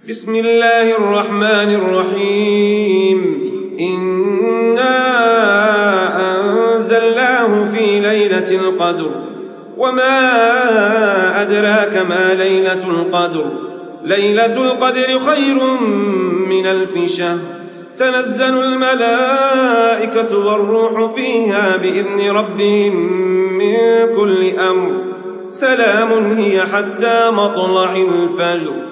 بسم الله الرحمن الرحيم إنا أنزلناه في ليلة القدر وما أدراك ما ليلة القدر ليلة القدر خير من 1000 شهر تنزل الملائكة والروح فيها بإذن ربهم من كل أمر سلام هي حتى مطلع الفجر